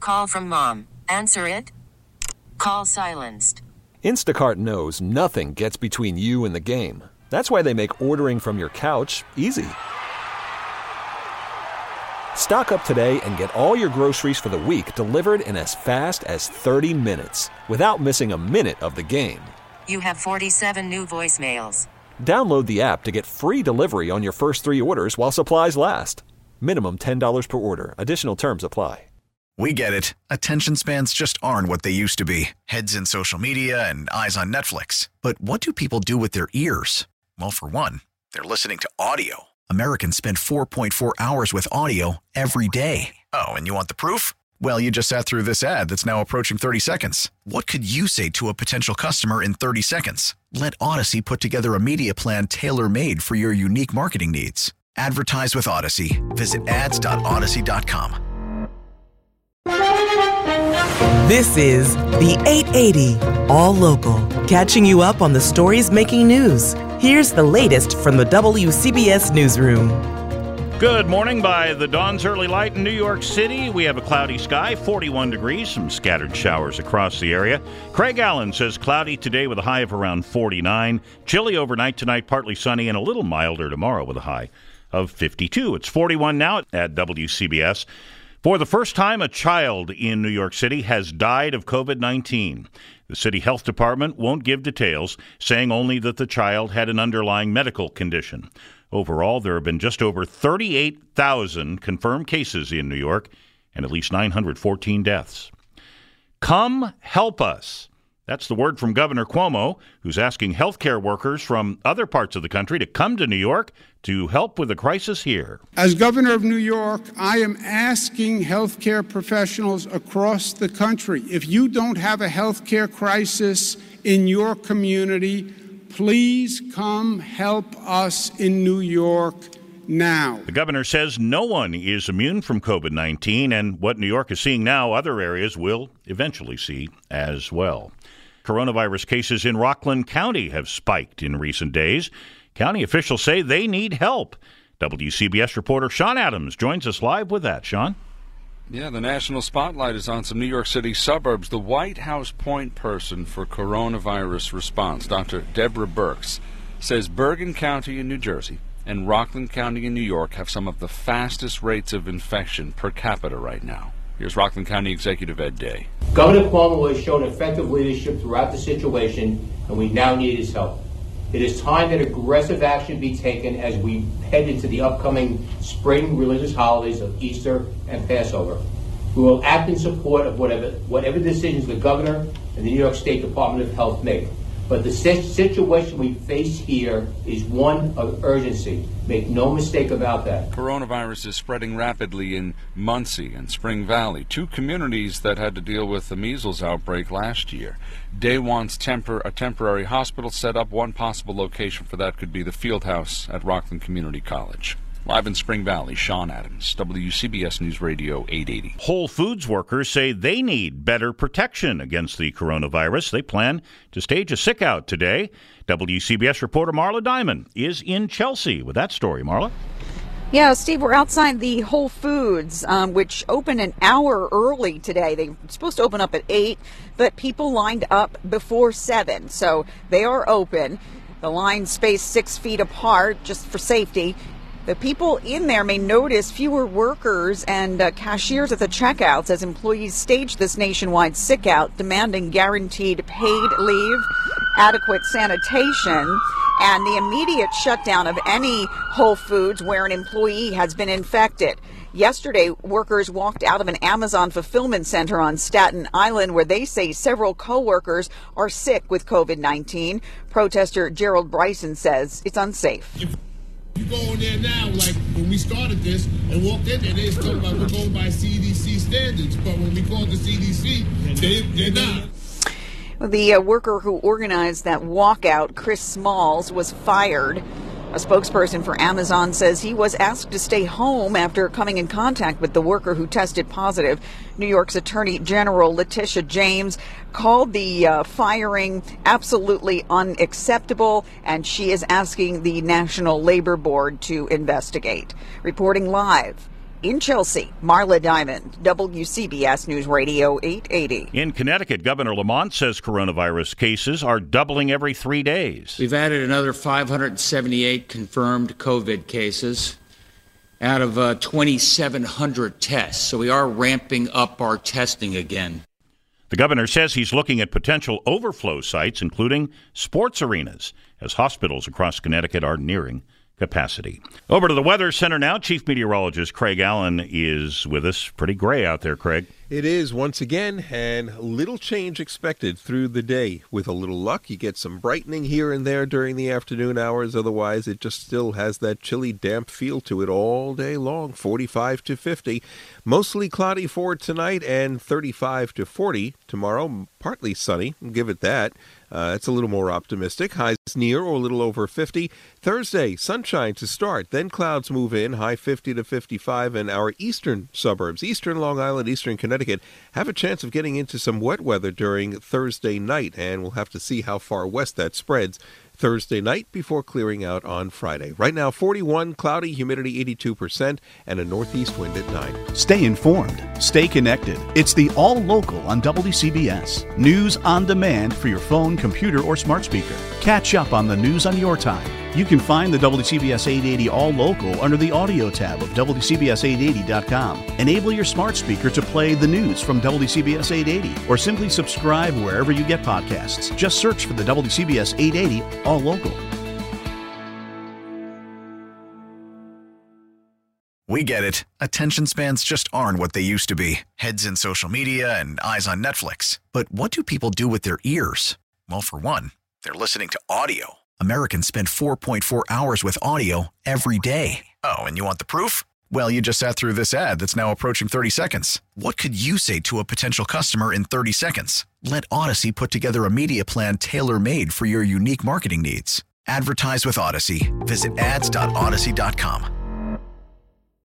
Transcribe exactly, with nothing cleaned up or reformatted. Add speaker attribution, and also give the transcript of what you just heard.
Speaker 1: call from mom. Answer it. Call silenced.
Speaker 2: Instacart knows nothing gets between you and the game. That's why they make ordering from your couch easy. Stock up today and get all your groceries for the week delivered in as fast as thirty minutes without missing a minute of the game.
Speaker 1: You have forty-seven new voicemails.
Speaker 2: Download the app to get free delivery on your first three orders while supplies last. Minimum ten dollars per order. Additional terms apply.
Speaker 3: We get it. Attention spans just aren't what they used to be. Heads in social media and eyes on Netflix. But what do people do with their ears? Well, for one, they're listening to audio. Americans spend four point four hours with audio every day. Oh, and you want the proof? Well, you just sat through this ad that's now approaching thirty seconds. What could you say to a potential customer in thirty seconds? Let Odyssey put together a media plan tailor-made for your unique marketing needs. Advertise with Odyssey. Visit ads dot odyssey dot com.
Speaker 4: This is the eight eighty All Local, catching you up on the stories making news. Here's the latest from the W C B S Newsroom.
Speaker 5: Good morning. By the dawn's early light in New York City, we have a cloudy sky, forty-one degrees, some scattered showers across the area. Craig Allen says cloudy today with a high of around forty-nine. Chilly overnight tonight, partly sunny, and a little milder tomorrow with a high of fifty-two. It's forty-one now at W C B S. For the first time, a child in New York City has died of covid nineteen. The city health department won't give details, saying only that the child had an underlying medical condition. Overall, there have been just over thirty-eight thousand confirmed cases in New York and at least nine hundred fourteen deaths. Come help us. That's the word from Governor Cuomo, who's asking healthcare workers from other parts of the country to come to New York to help with the crisis here.
Speaker 6: As governor of New York, I am asking healthcare professionals across the country, if you don't have a healthcare crisis in your community, please come help us in New York now.
Speaker 5: The governor says no one is immune from covid nineteen, and what New York is seeing now, other areas will eventually see as well. Coronavirus cases in Rockland County have spiked in recent days. County officials say they need help. W C B S reporter Sean Adams joins us live with that. Sean?
Speaker 7: Yeah, the national spotlight is on some New York City suburbs. The White House point person for coronavirus response, Doctor Deborah Birx, says Bergen County in New Jersey and Rockland County in New York have some of the fastest rates of infection per capita right now. Here's Rockland County Executive Ed Day.
Speaker 8: Governor Cuomo has shown effective leadership throughout the situation, and we now need his help. It is time that aggressive action be taken as we head into the upcoming spring religious holidays of Easter and Passover. We will act in support of whatever, whatever decisions the governor and the New York State Department of Health make. But the situation we face here is one of urgency. Make no mistake about that.
Speaker 7: Coronavirus is spreading rapidly in Muncie and Spring Valley, two communities that had to deal with the measles outbreak last year. Day wants tempor- a temporary hospital set up. One possible location for that could be the field house at Rockland Community College. Live in Spring Valley, Sean Adams, W C B S News Radio eight eighty.
Speaker 5: Whole Foods workers say they need better protection against the coronavirus. They plan to stage a sick-out today. W C B S reporter Marla Diamond is in Chelsea with that story. Marla?
Speaker 9: Yeah, Steve, we're outside the Whole Foods, um, which opened an hour early today. They were supposed to open up at eight, but people lined up before seven, so they are open. The lines spaced six feet apart just for safety. The people in there may notice fewer workers and uh, cashiers at the checkouts as employees stage this nationwide sick-out, demanding guaranteed paid leave, adequate sanitation, and the immediate shutdown of any Whole Foods where an employee has been infected. Yesterday, workers walked out of an Amazon fulfillment center on Staten Island where they say several co-workers are sick with covid nineteen. Protester Gerald Bryson says it's unsafe.
Speaker 10: You go in there now, like when we started this and walked in there, they was talking about we're going by C D C standards, but when we called the C D C, they, they're not.
Speaker 9: The uh, worker who organized that walkout, Chris Smalls, was fired. A spokesperson for Amazon says he was asked to stay home after coming in contact with the worker who tested positive. New York's Attorney General Letitia James called the uh, firing absolutely unacceptable, and she is asking the National Labor Board to investigate. Reporting live In Chelsea, Marla Diamond, W C B S News Radio eight eighty.
Speaker 5: In Connecticut, Governor Lamont says coronavirus cases are doubling every three days.
Speaker 11: We've added another five hundred seventy-eight confirmed COVID cases out of uh, twenty-seven hundred tests. So we are ramping up our testing again.
Speaker 5: The governor says he's looking at potential overflow sites, including sports arenas, as hospitals across Connecticut are nearing capacity. Over to the Weather Center now. Chief Meteorologist Craig Allen is with us. Pretty gray out there, Craig.
Speaker 12: It is once again, and little change expected through the day. With a little luck, you get some brightening here and there during the afternoon hours. Otherwise, it just still has that chilly, damp feel to it all day long, forty-five to fifty. Mostly cloudy for tonight and thirty-five to forty tomorrow. Partly sunny, give it that. Uh, it's a little more optimistic. Highs near or a little over fifty. Thursday, sunshine to start. Then clouds move in, high fifty to fifty-five. And our eastern suburbs, eastern Long Island, eastern Connecticut, have a chance of getting into some wet weather during Thursday night. And we'll have to see how far west that spreads Thursday night before clearing out on Friday. Right now, forty-one, cloudy, humidity eighty-two percent, and a northeast wind at nine.
Speaker 13: Stay informed. Stay connected. It's the All Local on W C B S. News on demand for your phone, computer, or smart speaker. Catch up on the news on your time. You can find the W C B S eight eighty All Local under the audio tab of W C B S eight eighty dot com. Enable your smart speaker to play the news from W C B S eight eighty, or simply subscribe wherever you get podcasts. Just search for the W C B S eight eighty All Local.
Speaker 3: We get it. Attention spans just aren't what they used to be. Heads in social media and eyes on Netflix. But what do people do with their ears? Well, for one, they're listening to audio. Americans spend four point four hours with audio every day. Oh, and you want the proof? Well, you just sat through this ad that's now approaching thirty seconds. What could you say to a potential customer in thirty seconds? Let Odyssey put together a media plan tailor-made for your unique marketing needs. Advertise with Odyssey. Visit ads dot odyssey dot com.